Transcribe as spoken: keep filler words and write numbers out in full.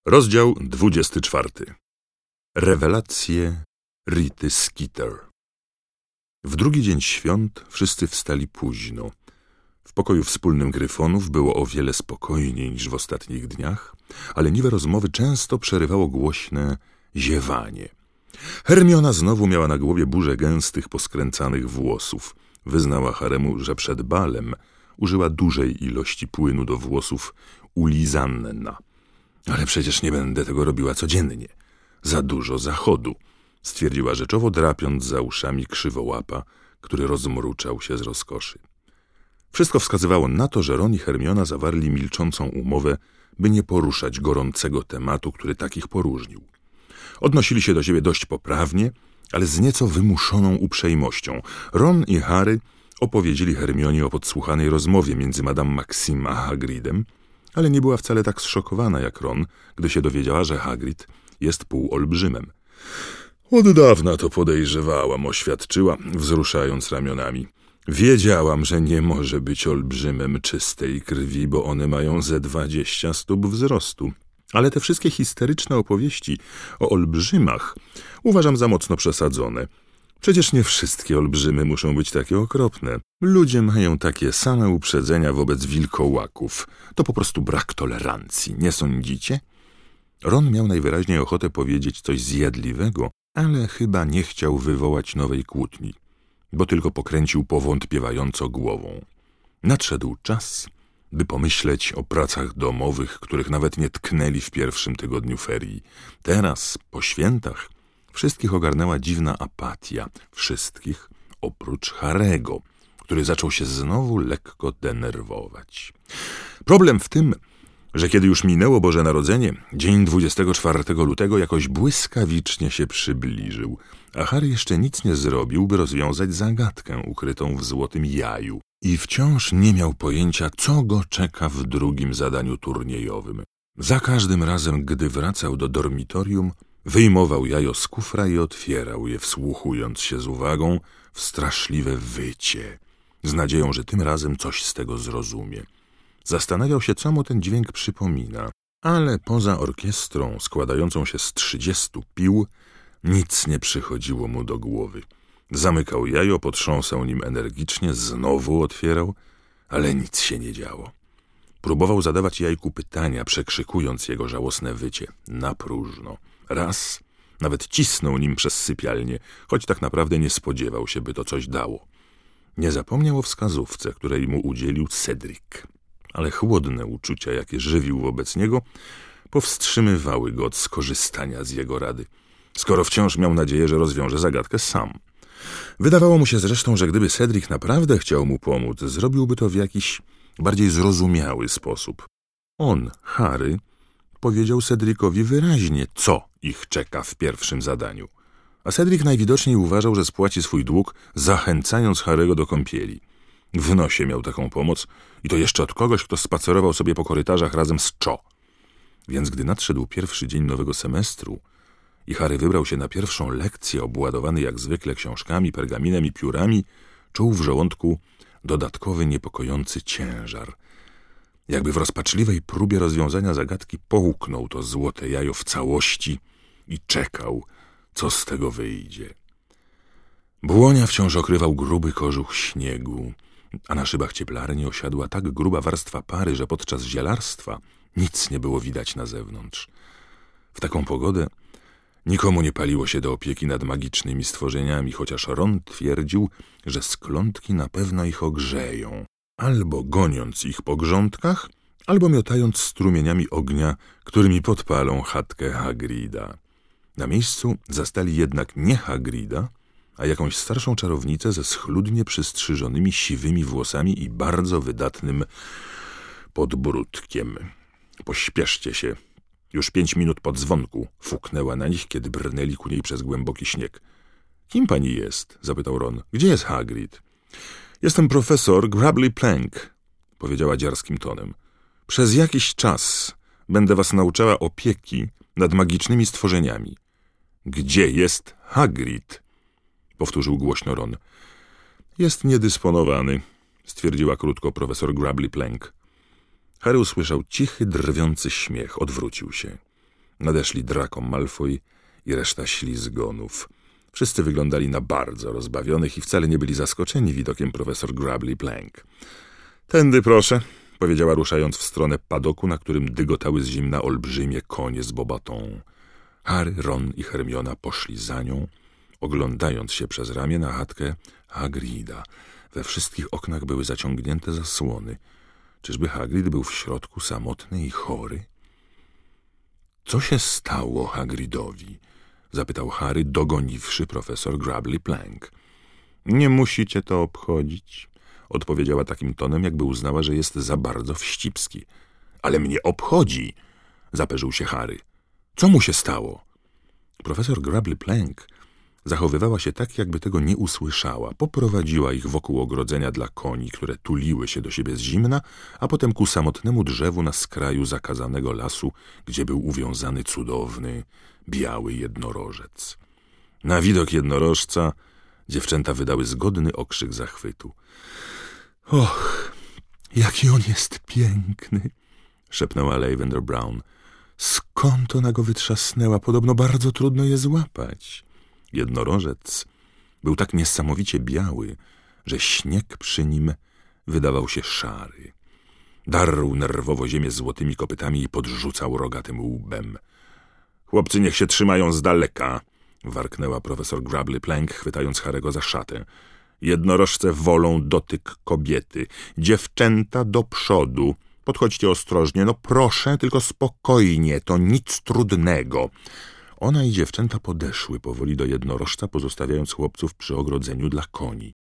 Rozdział dwudziesty czwarty. Rewelacje Rity Skeeter. W drugi dzień świąt wszyscy wstali późno. W pokoju wspólnym Gryfonów było o wiele spokojniej niż w ostatnich dniach, ale niwe rozmowy często przerywało głośne ziewanie. Hermiona znowu miała na głowie burzę gęstych, poskręcanych włosów. Wyznała Haremu, że przed balem użyła dużej ilości płynu do włosów ulizanna. Ale przecież nie będę tego robiła codziennie. Za dużo zachodu, stwierdziła rzeczowo, drapiąc za uszami krzywołapa, który rozmruczał się z rozkoszy. Wszystko wskazywało na to, że Ron i Hermiona zawarli milczącą umowę, by nie poruszać gorącego tematu, który takich poróżnił. Odnosili się do siebie dość poprawnie, ale z nieco wymuszoną uprzejmością. Ron i Harry opowiedzieli Hermionie o podsłuchanej rozmowie między Madame Maxime a Hagridem, ale nie była wcale tak zszokowana jak Ron, gdy się dowiedziała, że Hagrid jest półolbrzymem. Od dawna to podejrzewałam, oświadczyła, wzruszając ramionami. Wiedziałam, że nie może być olbrzymem czystej krwi, bo one mają ze dwadzieścia stóp wzrostu. Ale te wszystkie histeryczne opowieści o olbrzymach uważam za mocno przesadzone. Przecież nie wszystkie olbrzymy muszą być takie okropne. Ludzie mają takie same uprzedzenia wobec wilkołaków. To po prostu brak tolerancji, nie sądzicie? Ron miał najwyraźniej ochotę powiedzieć coś zjadliwego, ale chyba nie chciał wywołać nowej kłótni, bo tylko pokręcił powątpiewająco głową. Nadszedł czas, by pomyśleć o pracach domowych, których nawet nie tknęli w pierwszym tygodniu ferii. Teraz, po świętach, wszystkich ogarnęła dziwna apatia. Wszystkich oprócz Harego, który zaczął się znowu lekko denerwować. Problem w tym, że kiedy już minęło Boże Narodzenie, dzień dwudziestego czwartego lutego jakoś błyskawicznie się przybliżył, a Harry jeszcze nic nie zrobił, by rozwiązać zagadkę ukrytą w złotym jaju i wciąż nie miał pojęcia, co go czeka w drugim zadaniu turniejowym. Za każdym razem, gdy wracał do dormitorium, wyjmował jajo z kufra i otwierał je, wsłuchując się z uwagą w straszliwe wycie, z nadzieją, że tym razem coś z tego zrozumie. Zastanawiał się, co mu ten dźwięk przypomina, ale poza orkiestrą składającą się z trzydziestu pił nic nie przychodziło mu do głowy. Zamykał jajo, potrząsał nim energicznie, znowu otwierał, ale nic się nie działo. Próbował zadawać jajku pytania, przekrzykując jego żałosne wycie. Na próżno. Raz nawet cisnął nim przez sypialnię, choć tak naprawdę nie spodziewał się, by to coś dało. Nie zapomniał o wskazówce, której mu udzielił Cedric, ale chłodne uczucia, jakie żywił wobec niego, powstrzymywały go od skorzystania z jego rady, skoro wciąż miał nadzieję, że rozwiąże zagadkę sam. Wydawało mu się zresztą, że gdyby Cedric naprawdę chciał mu pomóc, zrobiłby to w jakiś bardziej zrozumiały sposób. On, Harry, powiedział Cedricowi wyraźnie, co ich czeka w pierwszym zadaniu. A Cedric najwidoczniej uważał, że spłaci swój dług, zachęcając Harry'ego do kąpieli. W nosie miał taką pomoc i to jeszcze od kogoś, kto spacerował sobie po korytarzach razem z Cho. Więc gdy nadszedł pierwszy dzień nowego semestru i Harry wybrał się na pierwszą lekcję, obładowany jak zwykle książkami, pergaminem i piórami, czuł w żołądku dodatkowy, niepokojący ciężar. Jakby w rozpaczliwej próbie rozwiązania zagadki połknął to złote jajo w całości i czekał, co z tego wyjdzie. Błonia wciąż okrywał gruby kożuch śniegu, a na szybach cieplarni osiadła tak gruba warstwa pary, że podczas zielarstwa nic nie było widać na zewnątrz. W taką pogodę nikomu nie paliło się do opieki nad magicznymi stworzeniami, chociaż Ron twierdził, że sklątki na pewno ich ogrzeją, albo goniąc ich po grządkach, albo miotając strumieniami ognia, którymi podpalą chatkę Hagrida. Na miejscu zastali jednak nie Hagrida, a jakąś starszą czarownicę ze schludnie przystrzyżonymi siwymi włosami i bardzo wydatnym podbródkiem. Pośpieszcie się. Już pięć minut po dzwonku fuknęła na nich, kiedy brnęli ku niej przez głęboki śnieg. Kim pani jest? Zapytał Ron. Gdzie jest Hagrid? Jestem profesor Grubbly Plank, powiedziała dziarskim tonem. Przez jakiś czas będę was nauczała opieki nad magicznymi stworzeniami. Gdzie jest Hagrid? Powtórzył głośno Ron. Jest niedysponowany, stwierdziła krótko profesor Grubbly Plank. Harry usłyszał cichy, drwiący śmiech. Odwrócił się. Nadeszli Draco Malfoy i reszta ślizgonów. Wszyscy wyglądali na bardzo rozbawionych i wcale nie byli zaskoczeni widokiem profesor Grubbly Plank. — Tędy proszę — powiedziała, ruszając w stronę padoku, na którym dygotały z zimna olbrzymie konie z Bobatą. Harry, Ron i Hermiona poszli za nią, oglądając się przez ramię na chatkę Hagrida. We wszystkich oknach były zaciągnięte zasłony. Czyżby Hagrid był w środku samotny i chory? — Co się stało Hagridowi? — zapytał Harry, dogoniwszy profesor Grubbly Plank. — Nie musicie to obchodzić — odpowiedziała takim tonem, jakby uznała, że jest za bardzo wścibski. — Ale mnie obchodzi! — zaperzył się Harry. — Co mu się stało? Profesor Grubbly Plank zachowywała się tak, jakby tego nie usłyszała. Poprowadziła ich wokół ogrodzenia dla koni, które tuliły się do siebie z zimna, a potem ku samotnemu drzewu na skraju zakazanego lasu, gdzie był uwiązany cudowny, biały jednorożec. Na widok jednorożca dziewczęta wydały zgodny okrzyk zachwytu. — Och, jaki on jest piękny! — szepnęła Lavender Brown. — Skąd ona go wytrzasnęła? Podobno bardzo trudno je złapać. Jednorożec był tak niesamowicie biały, że śnieg przy nim wydawał się szary. Darł nerwowo ziemię złotymi kopytami i podrzucał rogatym łbem. — Chłopcy niech się trzymają z daleka! — warknęła profesor Grubbly Plank, chwytając Harego za szatę. — Jednorożce wolą dotyk kobiety. Dziewczęta do przodu. Podchodźcie ostrożnie. No proszę, tylko spokojnie. To nic trudnego. Ona i dziewczęta podeszły powoli do jednorożca, pozostawiając chłopców przy ogrodzeniu dla koni.